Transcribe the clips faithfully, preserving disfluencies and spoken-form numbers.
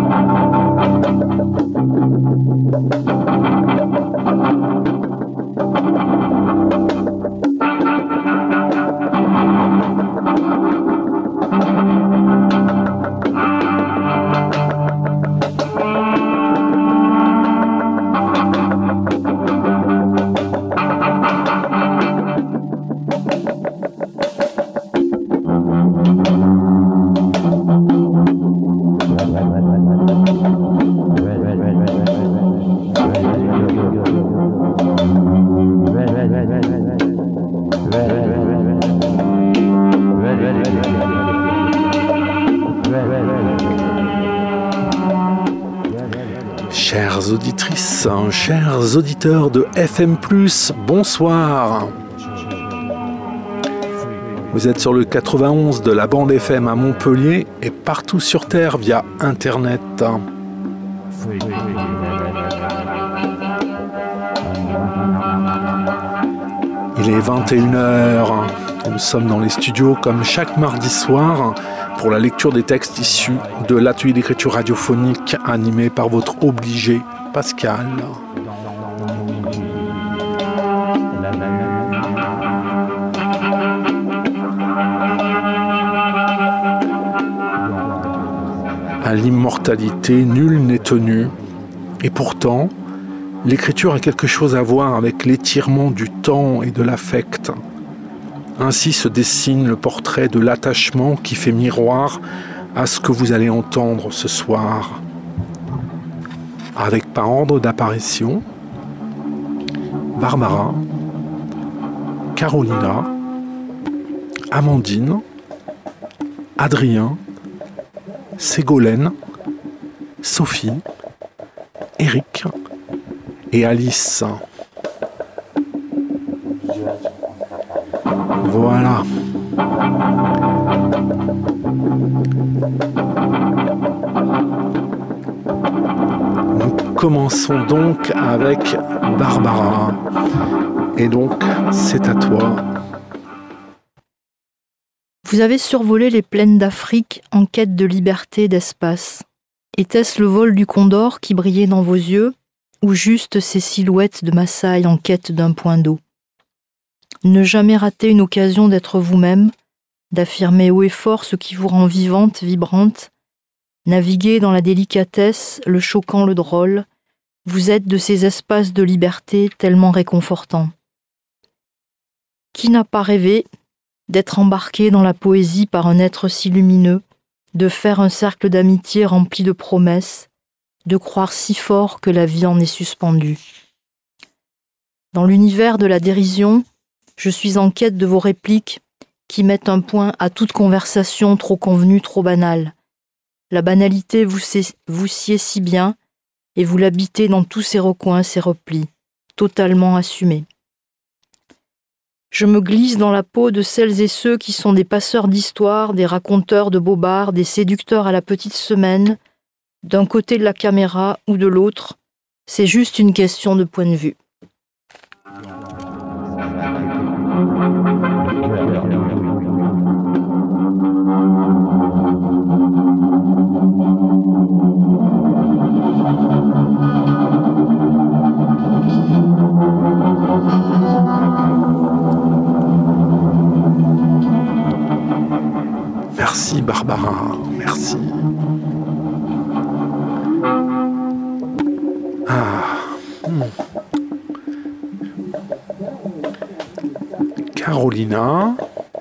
Chères auditrices, chers auditeurs de F M plus, bonsoir. Vous êtes sur le quatre-vingt-onze de la bande F M à Montpellier et partout sur Terre via Internet. Il est vingt et une heures. Nous sommes dans les studios comme chaque mardi soir pour la lecture des textes issus de l'atelier d'écriture radiophonique animé par votre obligé Pascal. À l'immortalité, nul n'est tenu. Et pourtant, l'écriture a quelque chose à voir avec l'étirement du temps et de l'affect. Ainsi se dessine le portrait de l'attachement qui fait miroir à ce que vous allez entendre ce soir. Avec par ordre d'apparition, Barbara, Carolina, Amandine, Adrien, Ségolène, Sophie, Eric et Alice. Voilà. Nous commençons donc avec Barbara. Et donc, c'est à toi. Vous avez survolé les plaines d'Afrique en quête de liberté et d'espace. Était-ce le vol du condor qui brillait dans vos yeux, ou juste ces silhouettes de Maasai en quête d'un point d'eau ? Ne jamais rater une occasion d'être vous-même, d'affirmer haut et fort ce qui vous rend vivante, vibrante, naviguer dans la délicatesse, le choquant, le drôle, vous êtes de ces espaces de liberté tellement réconfortants. Qui n'a pas rêvé d'être embarqué dans la poésie par un être si lumineux, de faire un cercle d'amitié rempli de promesses, de croire si fort que la vie en est suspendue. Dans l'univers de la dérision, je suis en quête de vos répliques qui mettent un point à toute conversation trop convenue, trop banale. La banalité vous, vous sied si bien et vous l'habitez dans tous ses recoins, ses replis, totalement assumés. Je me glisse dans la peau de celles et ceux qui sont des passeurs d'histoire, des raconteurs de bobards, des séducteurs à la petite semaine, d'un côté de la caméra ou de l'autre, c'est juste une question de point de vue. Merci Barbara, merci. Ah. Hmm. Carolina,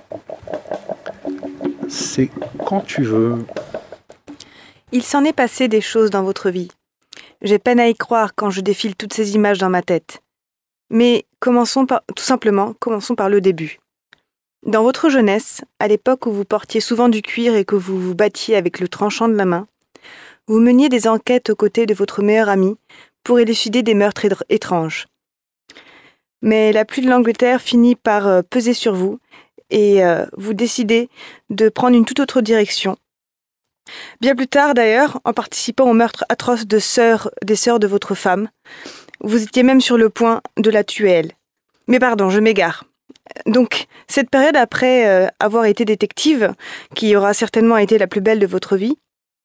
c'est quand tu veux. Il s'en est passé des choses dans votre vie. J'ai peine à y croire quand je défile toutes ces images dans ma tête. Mais commençons par, tout simplement, commençons par le début. Dans votre jeunesse, à l'époque où vous portiez souvent du cuir et que vous vous battiez avec le tranchant de la main, vous meniez des enquêtes aux côtés de votre meilleur ami pour élucider des meurtres étranges. Mais la pluie de l'Angleterre finit par peser sur vous et euh, vous décidez de prendre une toute autre direction. Bien plus tard d'ailleurs, en participant au meurtre atroce de sœurs, des sœurs de votre femme, vous étiez même sur le point de la tuer elle. Mais pardon, je m'égare. Donc, cette période après euh, avoir été détective, qui aura certainement été la plus belle de votre vie,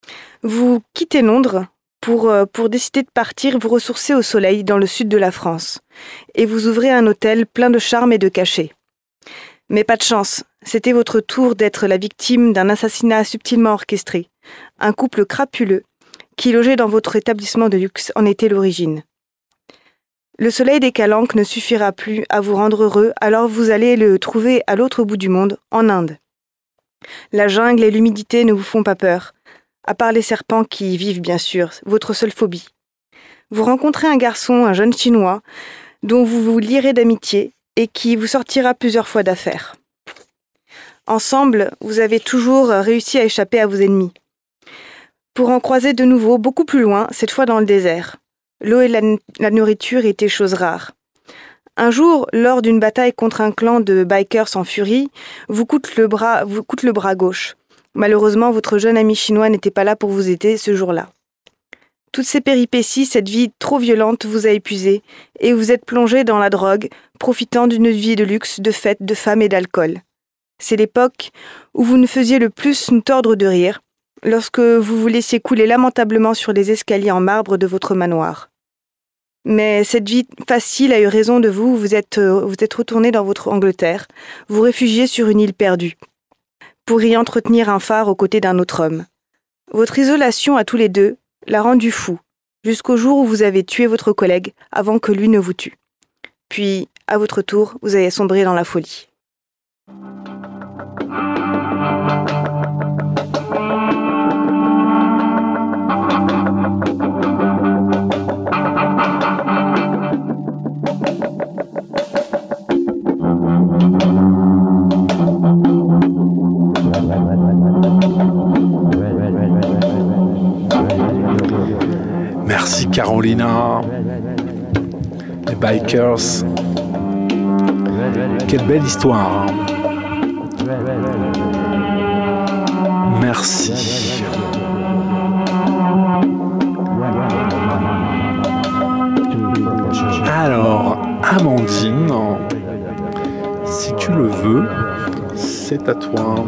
Vous quittez Londres pour, euh, pour décider de partir vous ressourcer au soleil dans le sud de la France. Et vous ouvrez un hôtel plein de charme et de cachets. Mais pas de chance, c'était votre tour d'être la victime d'un assassinat subtilement orchestré. Un couple crapuleux qui logeait dans votre établissement de luxe en était l'origine. Le soleil des Calanques ne suffira plus à vous rendre heureux, alors vous allez le trouver à l'autre bout du monde, en Inde. La jungle et l'humidité ne vous font pas peur, à part les serpents qui y vivent bien sûr, votre seule phobie. Vous rencontrez un garçon, un jeune Chinois, dont vous vous lierez d'amitié et qui vous sortira plusieurs fois d'affaires. Ensemble, vous avez toujours réussi à échapper à vos ennemis. Pour en croiser de nouveau, beaucoup plus loin, cette fois dans le désert. L'eau et la, la nourriture étaient choses rares. Un jour, lors d'une bataille contre un clan de bikers en furie, vous coûte le bras, vous coûte le bras gauche. Malheureusement, votre jeune ami chinois n'était pas là pour vous aider ce jour-là. Toutes ces péripéties, cette vie trop violente vous a épuisé et vous êtes plongé dans la drogue, profitant d'une vie de luxe, de fêtes, de femmes et d'alcool. C'est l'époque où vous ne faisiez le plus nous tordre de rire, lorsque vous vous laissiez couler lamentablement sur les escaliers en marbre de votre manoir. Mais cette vie facile a eu raison de vous, vous êtes, vous êtes retourné dans votre Angleterre, vous réfugiez sur une île perdue, pour y entretenir un phare aux côtés d'un autre homme. Votre isolation à tous les deux l'a rendu fou, jusqu'au jour où vous avez tué votre collègue avant que lui ne vous tue. Puis, à votre tour, vous avez sombré dans la folie. Merci Carolina. Les bikers. Quelle belle histoire. Merci. Alors, Amandine, si tu le veux, c'est à toi.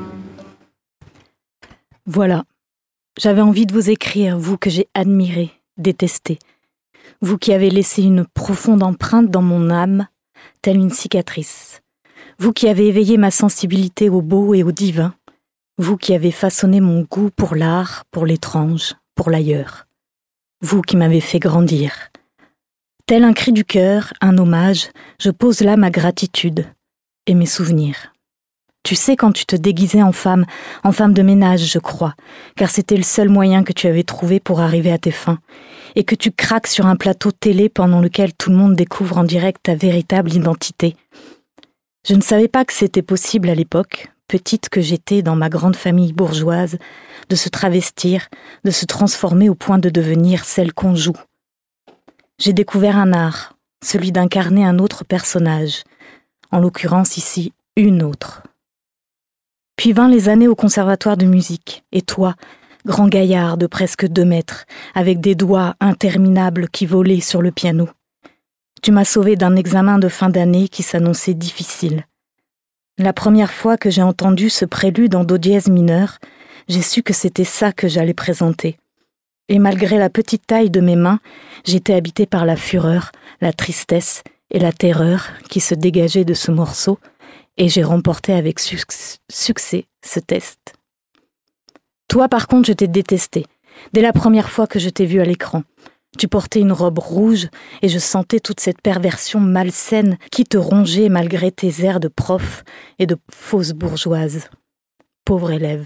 Voilà. J'avais envie de vous écrire, vous que j'ai admiré, détesté. Vous qui avez laissé une profonde empreinte dans mon âme, telle une cicatrice. Vous qui avez éveillé ma sensibilité au beau et au divin. Vous qui avez façonné mon goût pour l'art, pour l'étrange, pour l'ailleurs. Vous qui m'avez fait grandir. Tel un cri du cœur, un hommage, je pose là ma gratitude et mes souvenirs. Tu sais quand tu te déguisais en femme, en femme de ménage, je crois, car c'était le seul moyen que tu avais trouvé pour arriver à tes fins, et que tu craques sur un plateau télé pendant lequel tout le monde découvre en direct ta véritable identité. Je ne savais pas que c'était possible à l'époque, petite que j'étais dans ma grande famille bourgeoise, de se travestir, de se transformer au point de devenir celle qu'on joue. J'ai découvert un art, celui d'incarner un autre personnage, en l'occurrence ici, une autre. Puis vint les années au conservatoire de musique, et toi, grand gaillard de presque deux mètres, avec des doigts interminables qui volaient sur le piano. Tu m'as sauvé d'un examen de fin d'année qui s'annonçait difficile. La première fois que j'ai entendu ce prélude en do dièse mineur, j'ai su que c'était ça que j'allais présenter. Et malgré la petite taille de mes mains, j'étais habitée par la fureur, la tristesse et la terreur qui se dégageaient de ce morceau, et j'ai remporté avec suc- succès ce test. Toi, par contre, je t'ai détesté, dès la première fois que je t'ai vu à l'écran. Tu portais une robe rouge et je sentais toute cette perversion malsaine qui te rongeait malgré tes airs de prof et de fausse bourgeoise. Pauvre élève.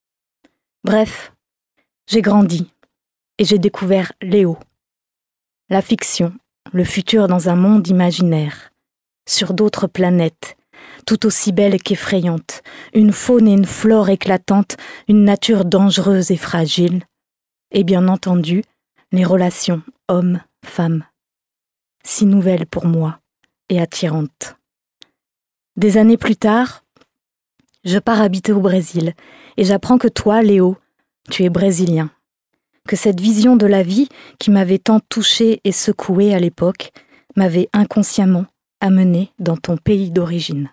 Bref, j'ai grandi et j'ai découvert Léo. La fiction, le futur dans un monde imaginaire, sur d'autres planètes, tout aussi belle qu'effrayante, une faune et une flore éclatantes, une nature dangereuse et fragile, et bien entendu, les relations hommes-femmes, si nouvelles pour moi et attirantes. Des années plus tard, je pars habiter au Brésil, et j'apprends que toi, Léo, tu es brésilien, que cette vision de la vie qui m'avait tant touchée et secouée à l'époque m'avait inconsciemment amené dans ton pays d'origine.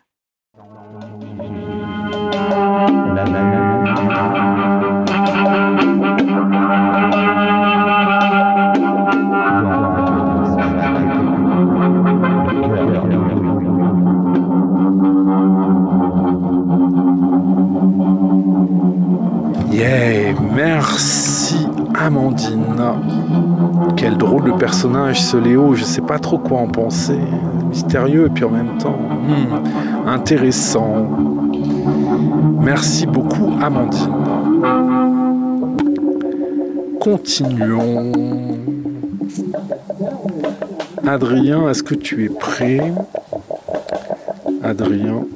La, la, la, la. Merci Amandine. Quel drôle de personnage ce Léo, je sais pas trop quoi en penser. Mystérieux et puis en même temps hmm, intéressant. Merci beaucoup Amandine. Continuons. Adrien, est-ce que tu es prêt? Adrien.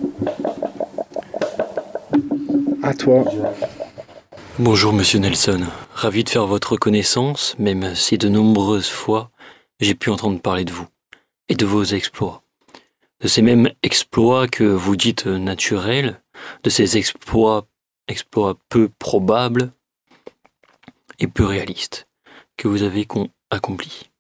À toi. Bonjour Monsieur Nelson, ravi de faire votre connaissance, même si de nombreuses fois j'ai pu entendre parler de vous et de vos exploits. De ces mêmes exploits que vous dites naturels, de ces exploits, exploits peu probables et peu réalistes que vous avez accomplis.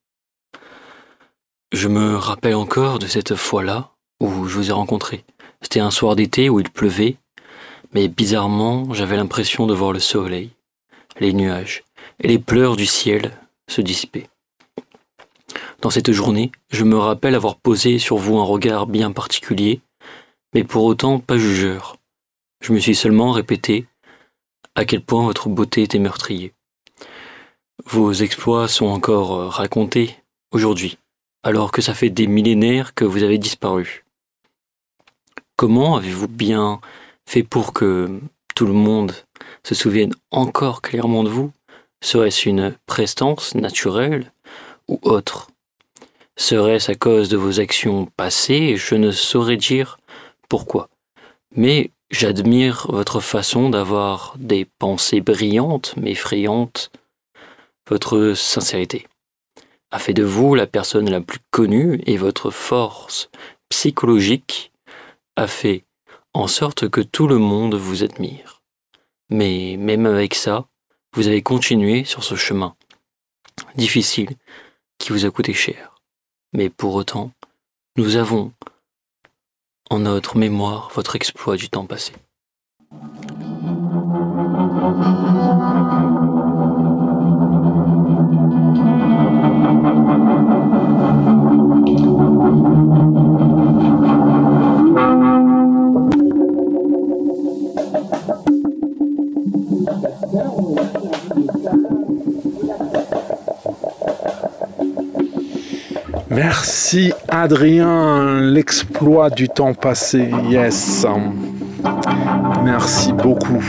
Je me rappelle encore de cette fois-là où je vous ai rencontré. C'était un soir d'été où il pleuvait, mais bizarrement, j'avais l'impression de voir le soleil, les nuages et les pleurs du ciel se dissiper. Dans cette journée, je me rappelle avoir posé sur vous un regard bien particulier, mais pour autant pas jugeur. Je me suis seulement répété à quel point votre beauté était meurtrière. Vos exploits sont encore racontés aujourd'hui, alors que ça fait des millénaires que vous avez disparu. Comment avez-vous bien fait pour que tout le monde se souvienne encore clairement de vous? Serait-ce une prestance naturelle ou autre? Serait-ce à cause de vos actions passées? Je ne saurais dire pourquoi. Mais j'admire votre façon d'avoir des pensées brillantes, mais effrayantes. Votre sincérité a fait de vous la personne la plus connue et votre force psychologique a fait en sorte que tout le monde vous admire. Mais même avec ça, vous avez continué sur ce chemin difficile qui vous a coûté cher. Mais pour autant, nous avons en notre mémoire votre exploit du temps passé. Merci Adrien, l'exploit du temps passé, yes. Merci beaucoup.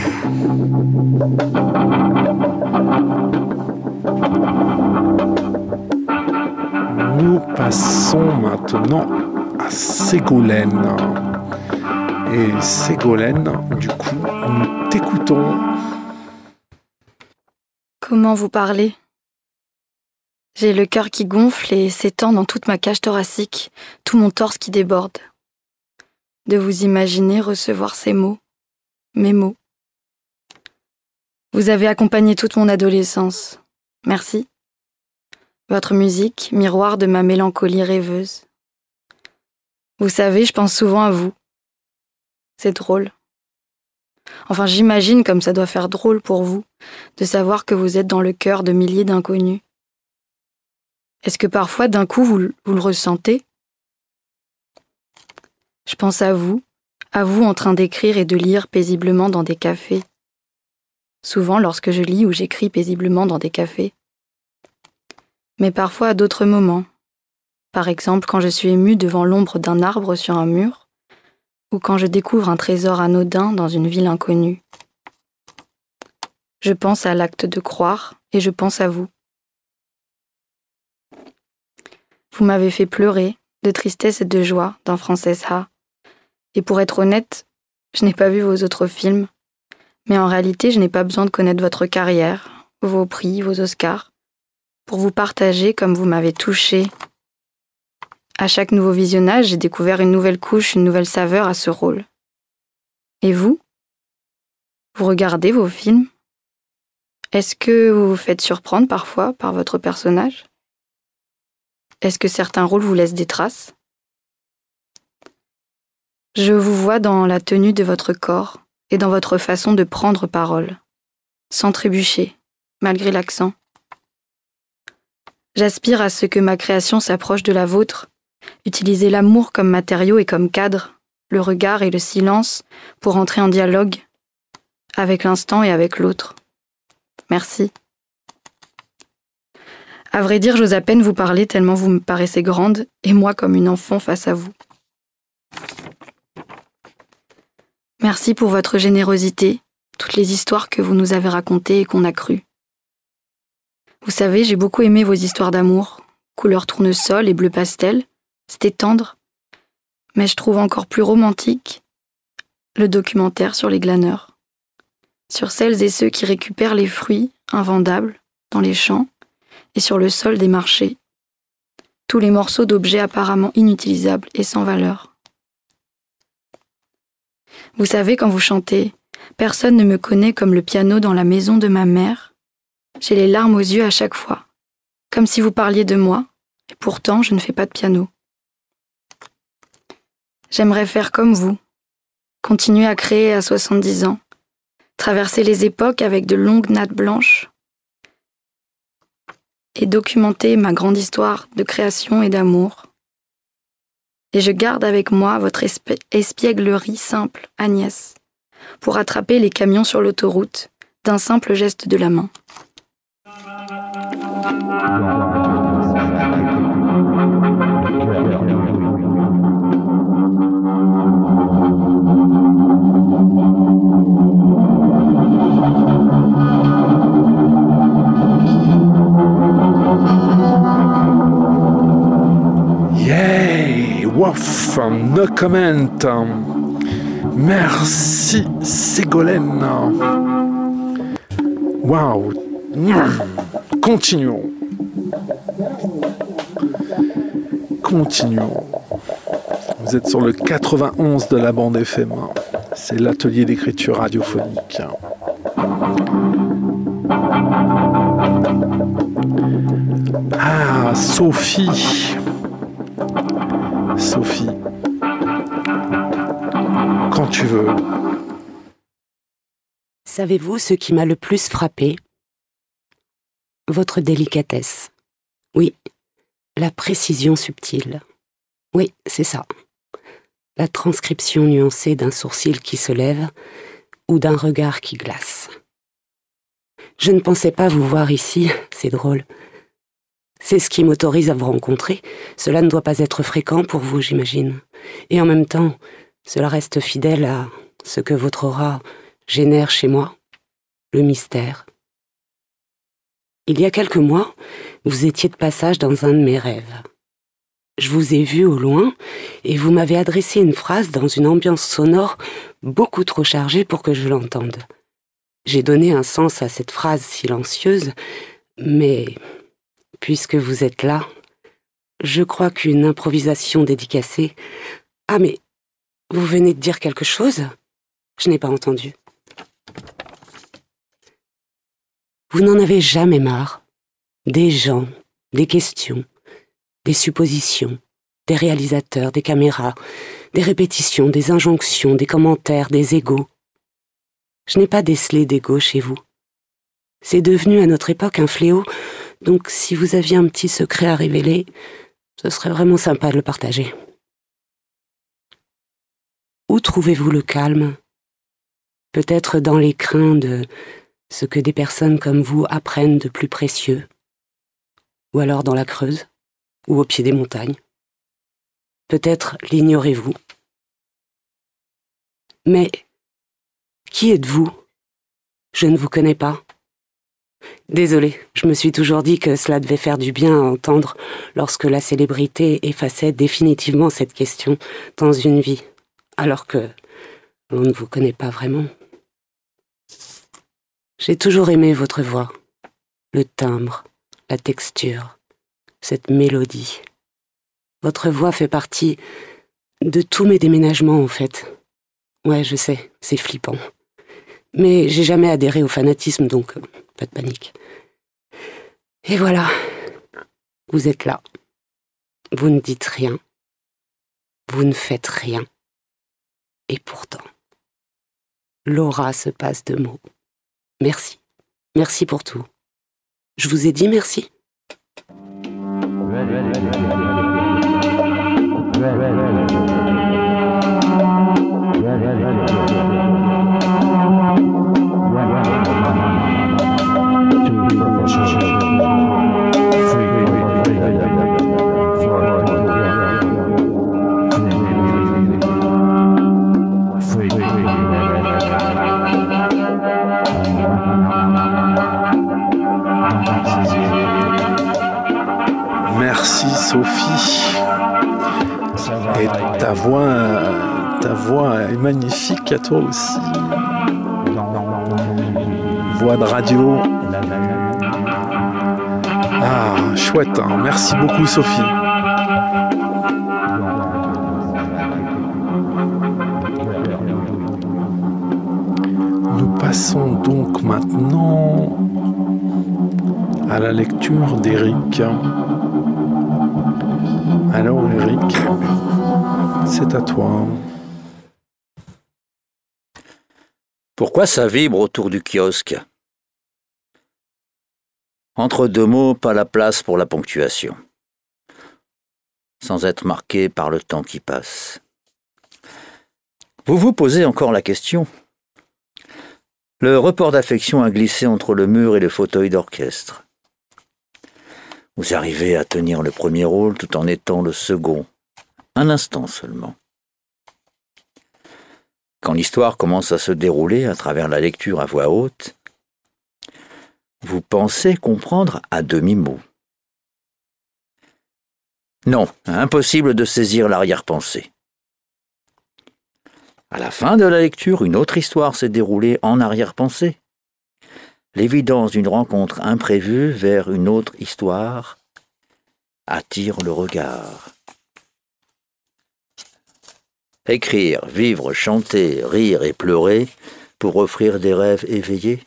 Nous passons maintenant à Ségolène. Et Ségolène, du coup, nous t'écoutons. Comment vous parlez ? J'ai le cœur qui gonfle et s'étend dans toute ma cage thoracique, tout mon torse qui déborde. De vous imaginer recevoir ces mots, mes mots. Vous avez accompagné toute mon adolescence. Merci. Votre musique, miroir de ma mélancolie rêveuse. Vous savez, je pense souvent à vous. C'est drôle. Enfin, j'imagine comme ça doit faire drôle pour vous, de savoir que vous êtes dans le cœur de milliers d'inconnus. Est-ce que parfois, d'un coup, vous, vous le ressentez ? Je pense à vous, à vous en train d'écrire et de lire paisiblement dans des cafés. Souvent lorsque je lis ou j'écris paisiblement dans des cafés. Mais parfois à d'autres moments. Par exemple, quand je suis émue devant l'ombre d'un arbre sur un mur, ou quand je découvre un trésor anodin dans une ville inconnue. Je pense à l'acte de croire et je pense à vous. Vous m'avez fait pleurer, de tristesse et de joie, dans Frances Ha. Et pour être honnête, je n'ai pas vu vos autres films, mais en réalité, je n'ai pas besoin de connaître votre carrière, vos prix, vos Oscars, pour vous partager comme vous m'avez touché. À chaque nouveau visionnage, j'ai découvert une nouvelle couche, une nouvelle saveur à ce rôle. Et vous ? Vous regardez vos films ? Est-ce que vous vous faites surprendre parfois par votre personnage ? Est-ce que certains rôles vous laissent des traces ? Je vous vois dans la tenue de votre corps et dans votre façon de prendre parole, sans trébucher, malgré l'accent. J'aspire à ce que ma création s'approche de la vôtre, utiliser l'amour comme matériau et comme cadre, le regard et le silence pour entrer en dialogue avec l'instant et avec l'autre. Merci. À vrai dire, j'ose à peine vous parler tellement vous me paraissez grande, et moi comme une enfant face à vous. Merci pour votre générosité, toutes les histoires que vous nous avez racontées et qu'on a crues. Vous savez, j'ai beaucoup aimé vos histoires d'amour, couleur tournesol et bleu pastel, c'était tendre, mais je trouve encore plus romantique le documentaire sur les glaneurs, sur celles et ceux qui récupèrent les fruits invendables dans les champs et sur le sol des marchés, tous les morceaux d'objets apparemment inutilisables et sans valeur. Vous savez, quand vous chantez « Personne ne me connaît comme le piano dans la maison de ma mère », j'ai les larmes aux yeux à chaque fois, comme si vous parliez de moi, et pourtant je ne fais pas de piano. J'aimerais faire comme vous, continuer à créer à soixante-dix ans, traverser les époques avec de longues nattes blanches et documenter ma grande histoire de création et d'amour. Et je garde avec moi votre espi- espièglerie simple, Agnès, pour attraper les camions sur l'autoroute d'un simple geste de la main. Yeah, wouf, no comment. Merci Ségolène. Waouh. Continuons. Continuons. Vous êtes sur le quatre-vingt-onze de la bande F M. C'est l'atelier d'écriture radiophonique. Ah, Sophie. Sophie. Quand tu veux. Savez-vous ce qui m'a le plus frappé ? Votre délicatesse. Oui, la précision subtile. Oui, c'est ça. La transcription nuancée d'un sourcil qui se lève ou d'un regard qui glace. Je ne pensais pas vous voir ici, c'est drôle. C'est ce qui m'autorise à vous rencontrer. Cela ne doit pas être fréquent pour vous, j'imagine. Et en même temps, cela reste fidèle à ce que votre aura génère chez moi, le mystère. Il y a quelques mois, vous étiez de passage dans un de mes rêves. Je vous ai vu au loin et vous m'avez adressé une phrase dans une ambiance sonore beaucoup trop chargée pour que je l'entende. J'ai donné un sens à cette phrase silencieuse, mais puisque vous êtes là, je crois qu'une improvisation dédicacée... Ah mais, vous venez de dire quelque chose ? Je n'ai pas entendu. Vous n'en avez jamais marre. Des gens, des questions, des suppositions, des réalisateurs, des caméras, des répétitions, des injonctions, des commentaires, des égos. Je n'ai pas décelé d'ego chez vous. C'est devenu à notre époque un fléau, donc si vous aviez un petit secret à révéler, ce serait vraiment sympa de le partager. Où trouvez-vous le calme ? Peut-être dans les crins de ce que des personnes comme vous apprennent de plus précieux, ou alors dans la Creuse, ou au pied des montagnes. Peut-être l'ignorez-vous. Mais qui êtes-vous ? Je ne vous connais pas. Désolée, je me suis toujours dit que cela devait faire du bien à entendre lorsque la célébrité effaçait définitivement cette question dans une vie, alors que l'on ne vous connaît pas vraiment. J'ai toujours aimé votre voix, le timbre, la texture, cette mélodie. Votre voix fait partie de tous mes déménagements, en fait. Ouais, je sais, c'est flippant. Mais j'ai jamais adhéré au fanatisme, donc euh, pas de panique. Et voilà, vous êtes là. Vous ne dites rien. Vous ne faites rien. Et pourtant, l'aura se passe de mots. Merci. Merci pour tout. Je vous ai dit merci. Sophie. Et ta voix, ta voix est magnifique à toi aussi. Voix de radio. Ah, chouette, hein. Merci beaucoup Sophie. Nous passons donc maintenant à la lecture d'Éric. Alors Éric, c'est à toi. Pourquoi ça vibre autour du kiosque ? Entre deux mots, pas la place pour la ponctuation. Sans être marqué par le temps qui passe. Vous vous posez encore la question ? Le report d'affection a glissé entre le mur et le fauteuil d'orchestre. Vous arrivez à tenir le premier rôle tout en étant le second, un instant seulement. Quand l'histoire commence à se dérouler à travers la lecture à voix haute, vous pensez comprendre à demi-mot. Non, impossible de saisir l'arrière-pensée. À la fin de la lecture, une autre histoire s'est déroulée en arrière-pensée. L'évidence d'une rencontre imprévue vers une autre histoire attire le regard. Écrire, vivre, chanter, rire et pleurer pour offrir des rêves éveillés.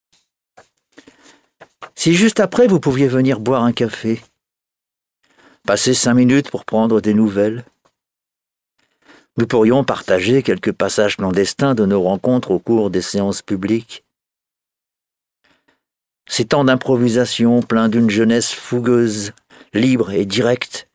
Si juste après vous pouviez venir boire un café, passer cinq minutes pour prendre des nouvelles, nous pourrions partager quelques passages clandestins de nos rencontres au cours des séances publiques. Ces temps d'improvisation pleins d'une jeunesse fougueuse, libre et directe.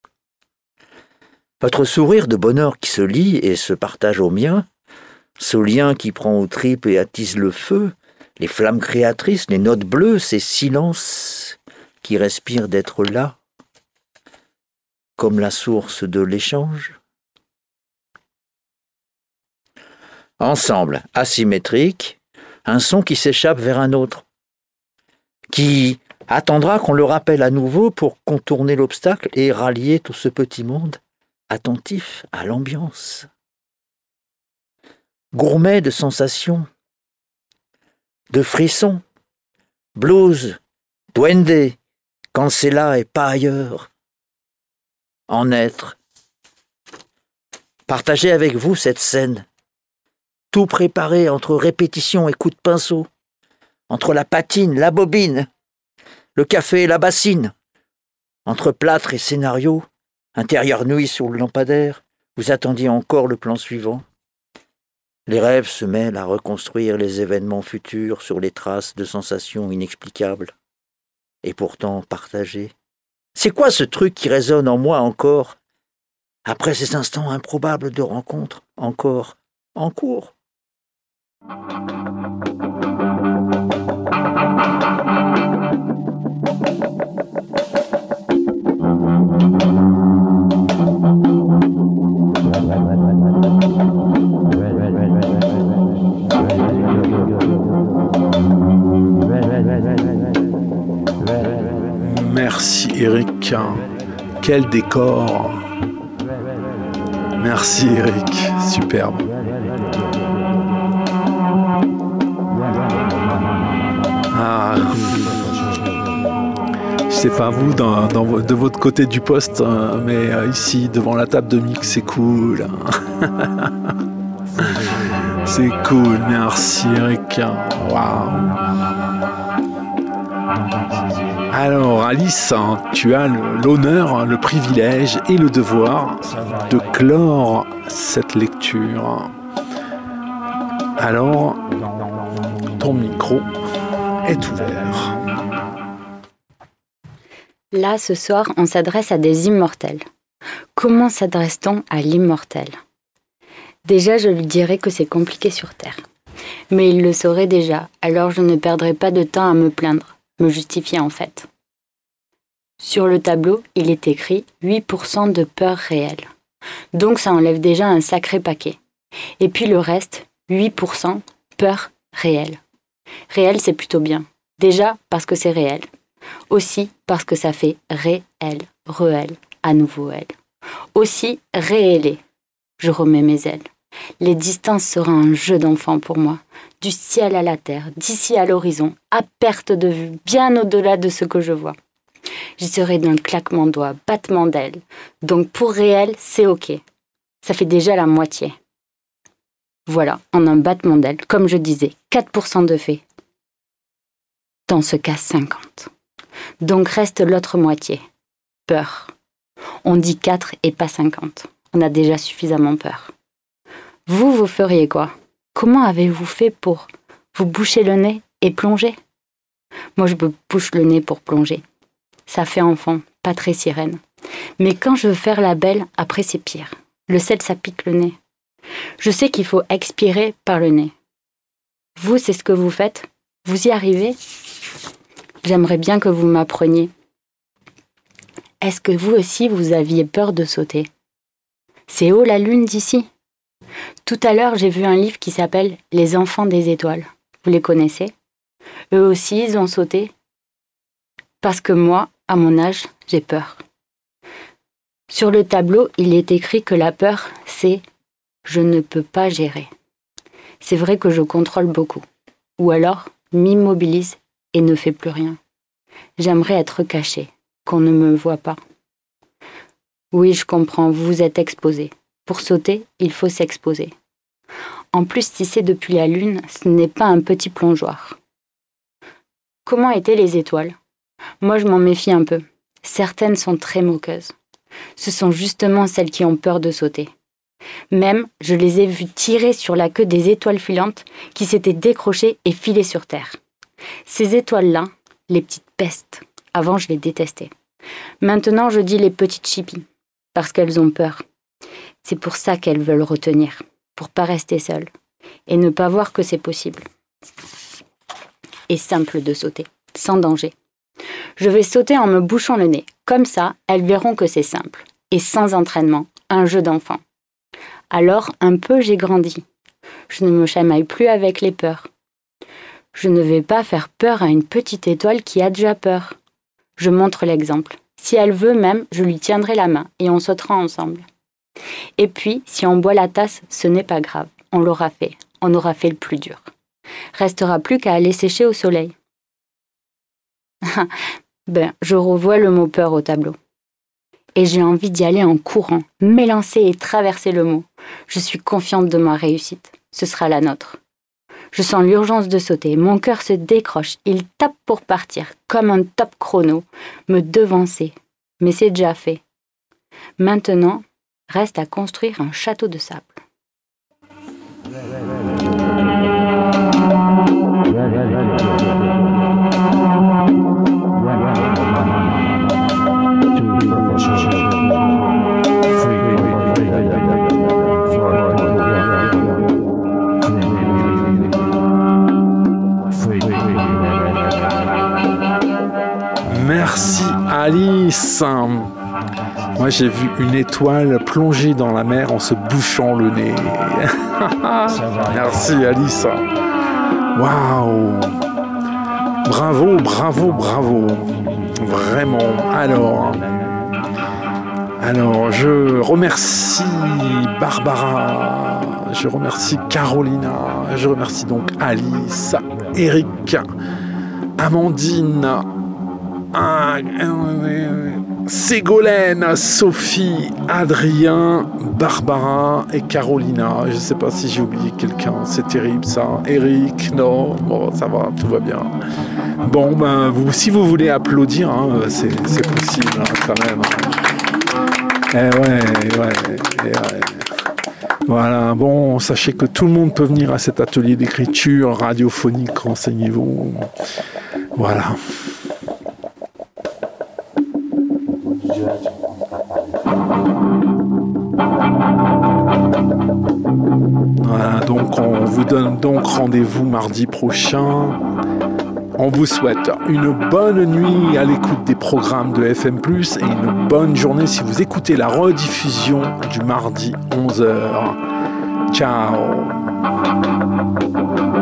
Votre sourire de bonheur qui se lie et se partage au mien, ce lien qui prend aux tripes et attise le feu, les flammes créatrices, les notes bleues, ces silences qui respirent d'être là, comme la source de l'échange. Ensemble, asymétrique, un son qui s'échappe vers un autre, qui attendra qu'on le rappelle à nouveau pour contourner l'obstacle et rallier tout ce petit monde attentif à l'ambiance. Gourmet de sensations, de frissons, blues, duende, quand c'est là et pas ailleurs. En être. Partager avec vous cette scène, tout préparé entre répétition et coups de pinceau, entre la patine, la bobine, le café et la bassine, entre plâtre et scénario, intérieure nuit sur le lampadaire, vous attendiez encore le plan suivant. Les rêves se mêlent à reconstruire les événements futurs sur les traces de sensations inexplicables, et pourtant partagées. C'est quoi ce truc qui résonne en moi encore, après ces instants improbables de rencontre, encore, en cours ? Merci Éric, quel décor. Merci Éric, superbe. Ah, je sais pas vous dans, dans, de votre côté du poste, hein, mais ici devant la table de mix c'est cool. C'est cool, merci Eric. Waouh. Alors Alice, tu as l'honneur, le privilège et le devoir de clore cette lecture. Alors, ton micro est ouvert. Là, ce soir, on s'adresse à des immortels. Comment s'adresse-t-on à l'immortel ? Déjà, je lui dirais que c'est compliqué sur Terre. Mais il le saurait déjà, alors je ne perdrai pas de temps à me plaindre, me justifier en fait. Sur le tableau, il est écrit huit pour cent de peur réelle. Donc ça enlève déjà un sacré paquet. Et puis le reste, huit pour cent peur réelle. Réel, c'est plutôt bien. Déjà parce que c'est réel. Aussi parce que ça fait ré-elle, re-elle, à nouveau elle. Aussi réélé. Je remets mes ailes. Les distances seront un jeu d'enfant pour moi. Du ciel à la terre, d'ici à l'horizon, à perte de vue, bien au-delà de ce que je vois. J'y serai d'un claquement de doigts, battement d'ailes. Donc pour réel, c'est ok. Ça fait déjà la moitié. Voilà, en un battement d'ailes, comme je disais, quatre pour cent de fait. Dans ce cas, cinquante. Donc reste l'autre moitié. Peur. On dit quatre et pas cinquante. On a déjà suffisamment peur. Vous, vous feriez quoi? Comment avez-vous fait pour vous boucher le nez et plonger? Moi, je me bouche le nez pour plonger. Ça fait enfant, pas très sirène. Mais quand je veux faire la belle, après c'est pire. Le sel, ça pique le nez. Je sais qu'il faut expirer par le nez. Vous, c'est ce que vous faites? Vous y arrivez? J'aimerais bien que vous m'appreniez. Est-ce que vous aussi, vous aviez peur de sauter? C'est haut la lune d'ici? Tout à l'heure, j'ai vu un livre qui s'appelle « Les enfants des étoiles ». Vous les connaissez? Eux aussi, ils ont sauté? Parce que moi, à mon âge, j'ai peur. Sur le tableau, il est écrit que la peur, c'est « je ne peux pas gérer ». C'est vrai que je contrôle beaucoup. Ou alors, m'immobilise et ne fais plus rien. J'aimerais être cachée, qu'on ne me voit pas. Oui, je comprends, vous êtes exposé. Pour sauter, il faut s'exposer. En plus, si c'est depuis la lune, ce n'est pas un petit plongeoir. Comment étaient les étoiles? Moi, je m'en méfie un peu. Certaines sont très moqueuses. Ce sont justement celles qui ont peur de sauter. Même, je les ai vues tirer sur la queue des étoiles filantes qui s'étaient décrochées et filées sur terre. Ces étoiles-là, les petites pestes, avant je les détestais. Maintenant, je dis les petites chippies, parce qu'elles ont peur. C'est pour ça qu'elles veulent retenir, pour pas rester seules, et ne pas voir que c'est possible. Et simple de sauter, sans danger. Je vais sauter en me bouchant le nez. Comme ça, elles verront que c'est simple, et sans entraînement, un jeu d'enfant. Alors, un peu, j'ai grandi. Je ne me chamaille plus avec les peurs. Je ne vais pas faire peur à une petite étoile qui a déjà peur. Je montre l'exemple. Si elle veut même, je lui tiendrai la main et on sautera ensemble. Et puis, si on boit la tasse, ce n'est pas grave. On l'aura fait. On aura fait le plus dur. Restera plus qu'à aller sécher au soleil. Ben, je revois le mot peur au tableau. Et j'ai envie d'y aller en courant, m'élancer et traverser le mot. Je suis confiante de ma réussite. Ce sera la nôtre. Je sens l'urgence de sauter. Mon cœur se décroche. Il tape pour partir, comme un top chrono, me devancer. Mais c'est déjà fait. Maintenant, reste à construire un château de sable. Merci Alice. Moi j'ai vu une étoile plonger dans la mer en se bouchant le nez. Merci Alice. Waouh. Bravo, bravo, bravo. Vraiment. Alors, alors je remercie Barbara, je remercie Carolina, je remercie donc Alice, Eric, Amandine, Ségolène, Sophie, Adrien, Barbara et Carolina. Je ne sais pas si j'ai oublié quelqu'un, c'est terrible ça. Eric, non, bon, ça va, tout va bien. Bon, ben, vous, si vous voulez applaudir, hein, c'est, c'est possible hein, quand même. Eh ouais, ouais, eh ouais. Voilà, bon, sachez que tout le monde peut venir à cet atelier d'écriture radiophonique, renseignez-vous. Voilà. Voilà, donc on vous donne donc rendez-vous mardi prochain. On vous souhaite une bonne nuit à l'écoute des programmes de F M plus, et une bonne journée si vous écoutez la rediffusion du mardi onze heures. Ciao.